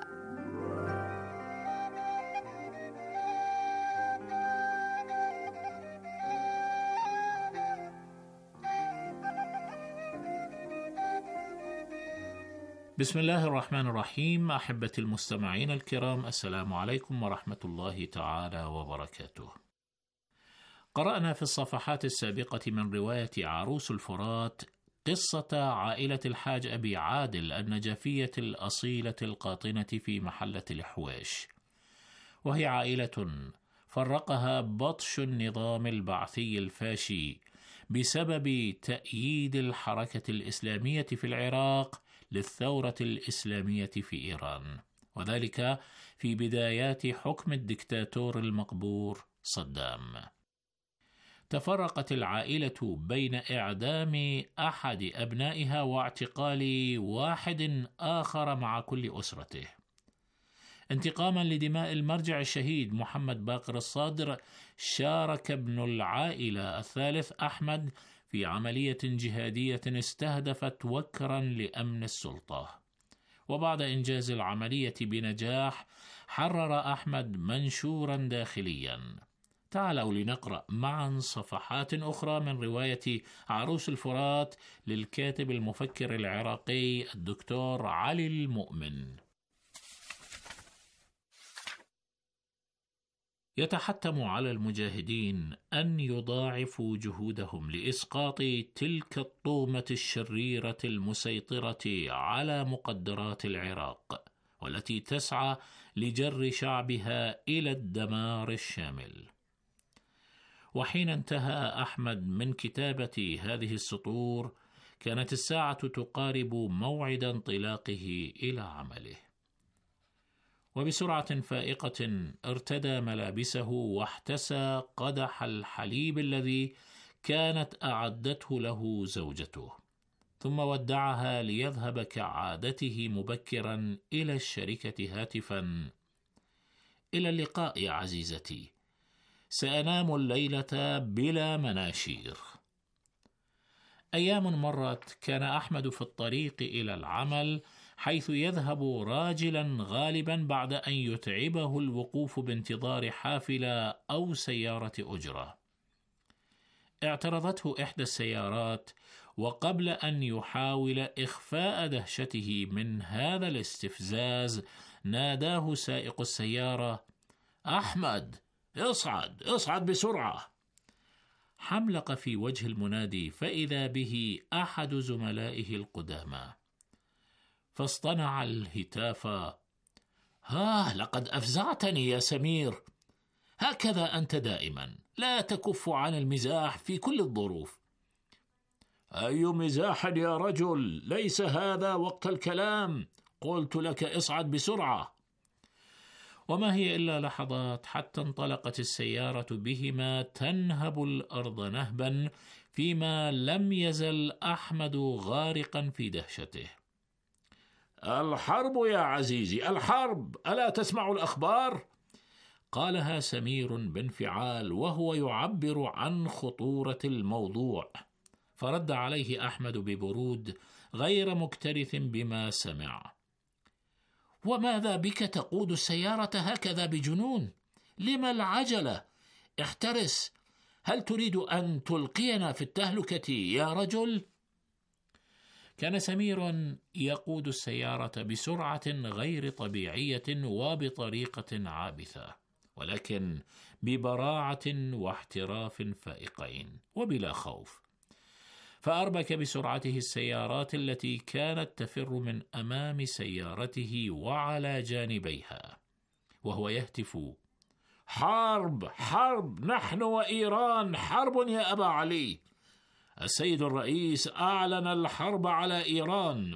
بسم الله الرحمن الرحيم. أحبتي المستمعين الكرام، السلام عليكم ورحمة الله تعالى وبركاته. قرأنا في الصفحات السابقة من رواية عروس الفرات قصة عائلة الحاج أبي عادل النجفية الأصيلة القاطنة في محلة الحويش، وهي عائلة فرقها بطش النظام البعثي الفاشي بسبب تأييد الحركة الإسلامية في العراق للثورة الإسلامية في إيران، وذلك في بدايات حكم الدكتاتور المقبور صدام. تفرقت العائلة بين إعدام أحد أبنائها واعتقال واحد آخر مع كل أسرته، انتقاما لدماء المرجع الشهيد محمد باقر الصادر. شارك ابن العائلة الثالث أحمد في عملية جهادية استهدفت وكرا لأمن السلطة، وبعد إنجاز العملية بنجاح حرر أحمد منشورا داخليا. تعالوا لنقرأ معا صفحات أخرى من رواية عروس الفرات للكاتب المفكر العراقي الدكتور علي المؤمن. يتحتم على المجاهدين أن يضاعفوا جهودهم لإسقاط تلك الطومة الشريرة المسيطرة على مقدرات العراق، والتي تسعى لجر شعبها إلى الدمار الشامل. وحين انتهى أحمد من كتابة هذه السطور كانت الساعة تقارب موعد انطلاقه إلى عمله، وبسرعة فائقة ارتدى ملابسه واحتسى قدح الحليب الذي كانت أعدته له زوجته، ثم ودعها ليذهب كعادته مبكرا إلى الشركة هاتفا: إلى اللقاء يا عزيزتي، سأنام الليلة بلا مناشير. أيام مرت، كان أحمد في الطريق إلى العمل، حيث يذهب راجلا غالبا بعد أن يتعبه الوقوف بانتظار حافلة أو سيارة أجرة. اعترضته إحدى السيارات، وقبل أن يحاول إخفاء دهشته من هذا الاستفزاز ناداه سائق السيارة: أحمد، اصعد بسرعة. حملق في وجه المنادي، فإذا به أحد زملائه القدامى، فاصطنع الهتاف: لقد أفزعتني يا سمير، هكذا أنت دائما، لا تكف عن المزاح في كل الظروف. أي مزاح يا رجل، ليس هذا وقت الكلام، قلت لك اصعد بسرعة. وما هي إلا لحظات حتى انطلقت السيارة بهما تنهب الأرض نهبا، فيما لم يزل أحمد غارقا في دهشته. الحرب يا عزيزي، الحرب، ألا تسمع الأخبار؟ قالها سمير بانفعال وهو يعبر عن خطورة الموضوع، فرد عليه أحمد ببرود غير مكترث بما سمع: وماذا بك تقود السيارة هكذا بجنون؟ لما العجلة؟ احترس، هل تريد أن تلقينا في التهلكة يا رجل؟ كان سمير يقود السيارة بسرعة غير طبيعية وبطريقة عابثة، ولكن ببراعة واحتراف فائقين وبلا خوف، فأربك بسرعته السيارات التي كانت تفر من أمام سيارته وعلى جانبيها، وهو يهتف: حرب، حرب، نحن وإيران حرب يا أبا علي، السيد الرئيس أعلن الحرب على إيران.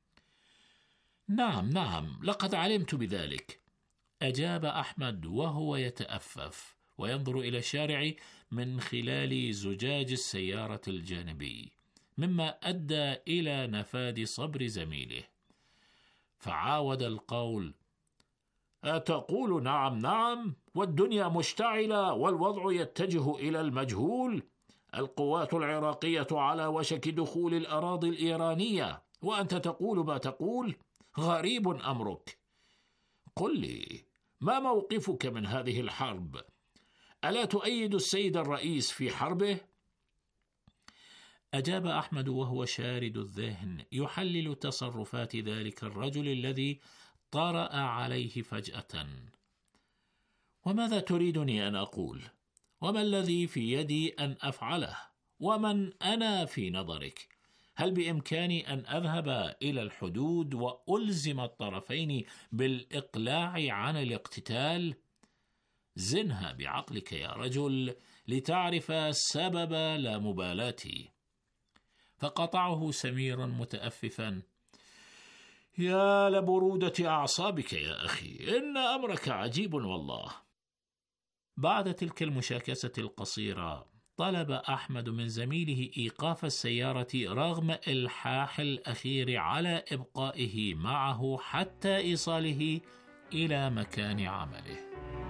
نعم، لقد علمت بذلك، أجاب أحمد وهو يتأفف وينظر إلى الشارع من خلال زجاج السيارة الجانبي، مما أدى إلى نفاد صبر زميله، فعاود القول: أتقول نعم، والدنيا مشتعلة والوضع يتجه إلى المجهول، القوات العراقية على وشك دخول الأراضي الإيرانية، وأنت تقول ما تقول؟ غريب أمرك. قل لي، ما موقفك من هذه الحرب؟ ألا تؤيد السيد الرئيس في حربه؟ أجاب أحمد وهو شارد الذهن يحلل تصرفات ذلك الرجل الذي طرأ عليه فجأة: وماذا تريدني أن أقول؟ وما الذي في يدي أن أفعله؟ ومن أنا في نظرك؟ هل بإمكاني أن أذهب إلى الحدود وألزم الطرفين بالإقلاع عن الاقتتال؟ زنها بعقلك يا رجل لتعرف سبب لا مبالاتي. فقطعه سمير متأففا: يا لبرودة أعصابك يا أخي، إن أمرك عجيب والله. بعد تلك المشاكسة القصيرة طلب أحمد من زميله إيقاف السيارة رغم إلحاح الأخير على إبقائه معه حتى إيصاله إلى مكان عمله.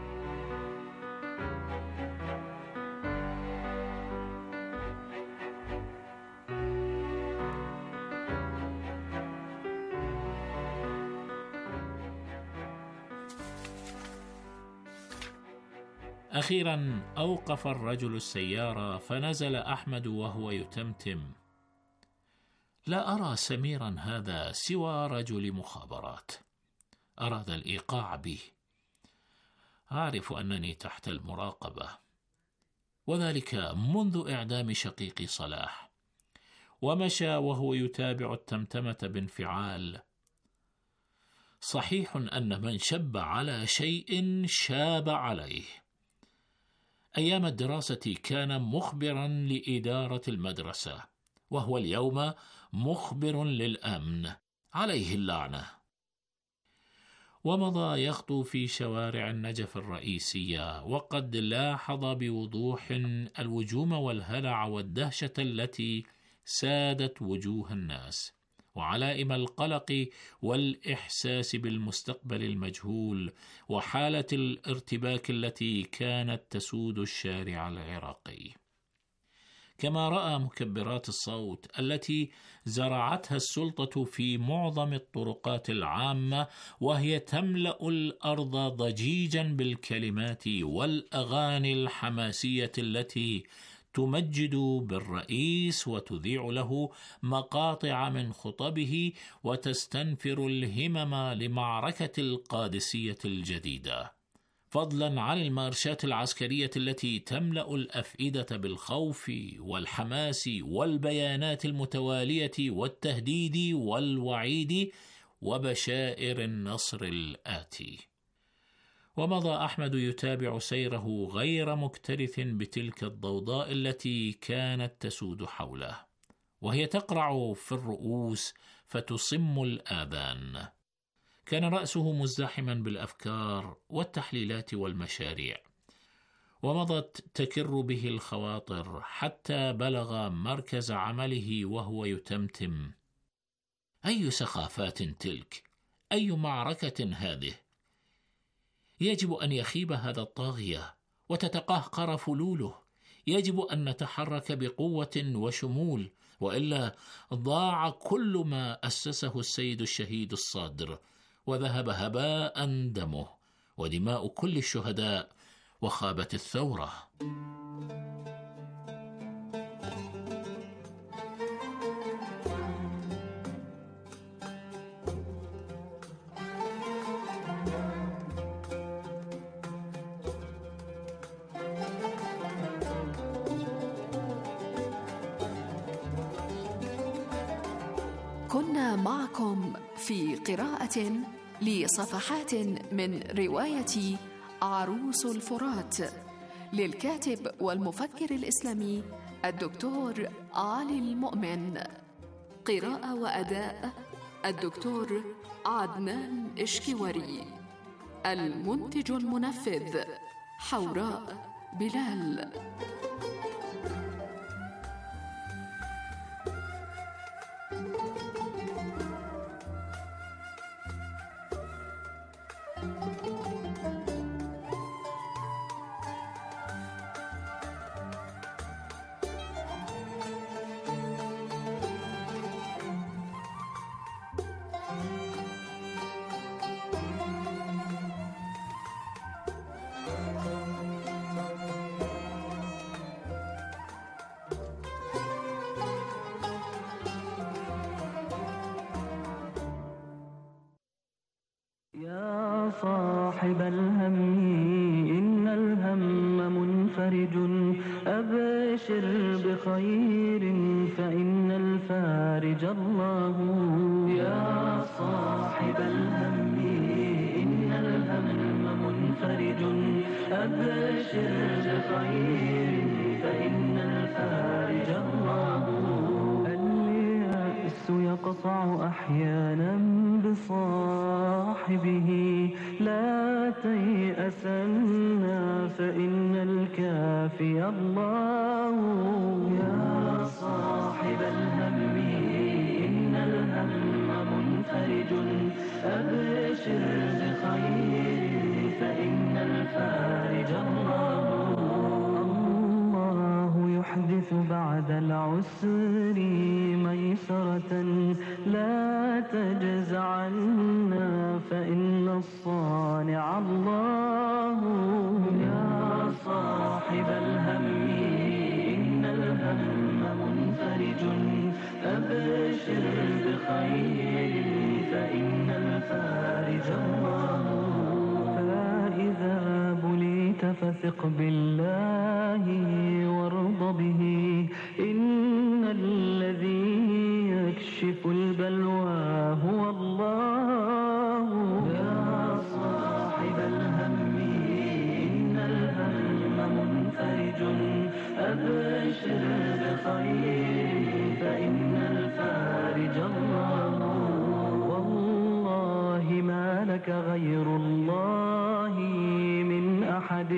أخيرا أوقف الرجل السيارة، فنزل أحمد وهو يتمتم: لا أرى سميرا هذا سوى رجل مخابرات، أراد الإيقاع بي. أعرف أنني تحت المراقبة، وذلك منذ إعدام شقيقي صلاح. ومشى وهو يتابع التمتمة بانفعال. صحيح أن من شب على شيء شاب عليه. أيام الدراسة كان مخبرا لإدارة المدرسة، وهو اليوم مخبر للأمن، عليه اللعنة. ومضى يخطو في شوارع النجف الرئيسية، وقد لاحظ بوضوح الوجوم والهلع والدهشة التي سادت وجوه الناس، وعلائم القلق والإحساس بالمستقبل المجهول، وحالة الارتباك التي كانت تسود الشارع العراقي. كما رأى مكبرات الصوت التي زرعتها السلطة في معظم الطرقات العامة، وهي تملأ الأرض ضجيجا بالكلمات والأغاني الحماسية التي تمجد بالرئيس وتذيع له مقاطع من خطبه وتستنفر الهمم لمعركة القادسية الجديدة، فضلا عن المارشات العسكرية التي تملأ الأفئدة بالخوف والحماس والبيانات المتوالية والتهديد والوعيد وبشائر النصر الآتي. ومضى أحمد يتابع سيره غير مكترث بتلك الضوضاء التي كانت تسود حوله، وهي تقرع في الرؤوس فتصم الآذان. كان رأسه مزدحما بالأفكار والتحليلات والمشاريع، ومضت تكر به الخواطر حتى بلغ مركز عمله وهو يتمتم: أي سخافات تلك؟ أي معركة هذه؟ يجب أن يخيب هذا الطاغية وتتقهقر فلوله. يجب أن نتحرك بقوة وشمول، وإلا ضاع كل ما أسسه السيد الشهيد الصادر، وذهب هباء دمه ودماء كل الشهداء، وخابت الثورة. كنا معكم في قراءة لصفحات من رواية عروس الفرات للكاتب والمفكر الإسلامي الدكتور علي المؤمن. قراءة وأداء الدكتور عدنان إشكواري. المنتج المنفذ حوراء بلال. صاحب الهم إن الهم منفرج أبشر بخير فإن الفارج الله. يا صاحب الهم إن الهم منفرج أبشر بخير فإن الفارج الله. اليأس يقطع أحيانا بصاحبه لا تيأسنا فإن الكافي الله. يا صاحب الهم إن الهم منفرج أبشر بخير فإن الفارج الله. الله يحدث بعد العسر ميسرة لا تجزعنا فإن الصانع الله. يا صاحب الهم إن الهم منفرج أبشر بخير فإن الفارج الله. فإذا بليت فثق بالله وارض به إن الذي يكشف البلوى هو الله. يا صاحب الهم إن الهم منفرج أبشر بخير فإن الفارج الله. والله ما لك غير الله من أحد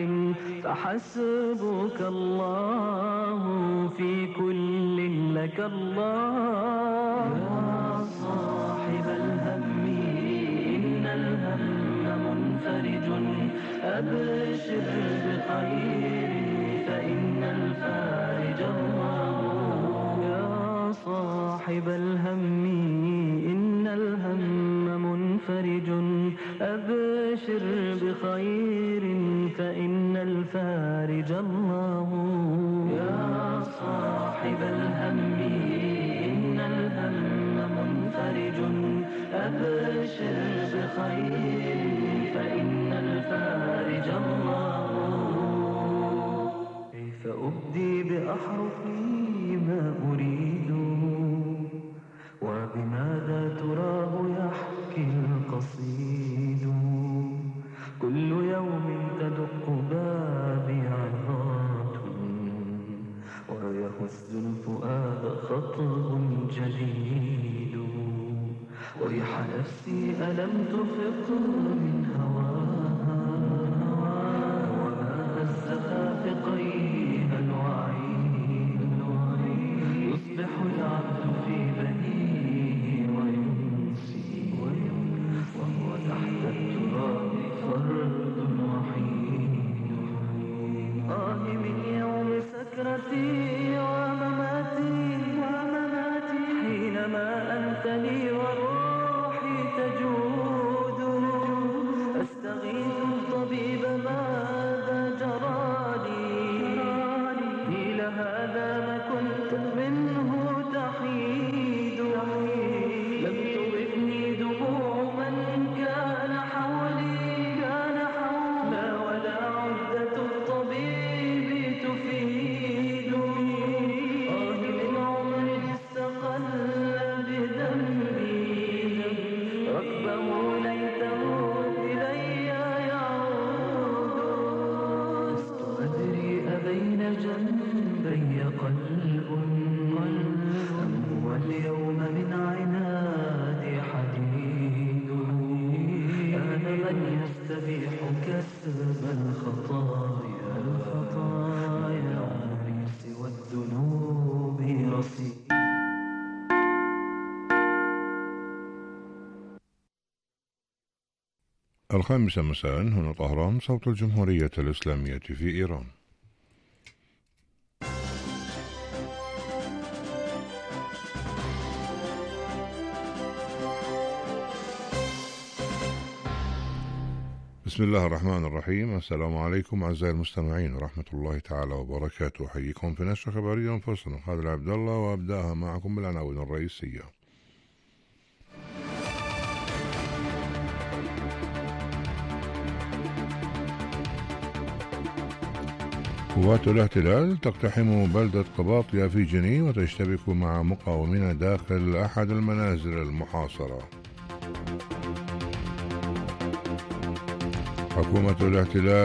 فحسبك الله في كل لك الله. يا صاحب الهم إن الهم منفرج أبشر بخير فإن الفارج الله. يا صاحب الهم إن الهم منفرج أبشر بخير فإن الفارج الله. يا صاحب الهم إن الهم منفرج أبشر بخير فإن الفارج الله. كيف أبدي بأحرفي ما أريد وبماذا تراه يحكي القصيد. كل يوم تدق بابي عظات ويهز الفؤاد خطب جديد. ويح نفسي ألم تفق من هواها وما هز خافقيها الوعيد. يصبح العبد في بنيه ويمسي وهو تحت التراب فرد وحيد. من يوم سكرتي ومماتي حينما أنت لي وروحي تجود. أستغيث الطبيب ماذا جرالي إلى هذا ما كنت منه تحيد. لم تغفني دموع من كان حولي لا ولا عدة الطبيب تفيد. من عمر استقل بدمي ركبه ليته إلي يعود. لست أدري أبين جنبي قلب أم هو اليوم من عنادي حديد. أنا من يستبيح كسب الخطايا من سوى الذنوب رصيد. الخامسة مساء هنا طهران صوت الجمهورية الإسلامية في إيران. بسم الله الرحمن الرحيم. السلام عليكم أعزائي المستمعين ورحمة الله تعالى وبركاته. أحييكم في نشرة خبرية منفصلة خالد عبد الله وأبدأها معكم بالعناوين الرئيسية. قوات الاحتلال تقتحم بلدة قباطية في جنين وتشتبك مع مقاومين داخل أحد المنازل المحاصرة. حكومة الاحتلال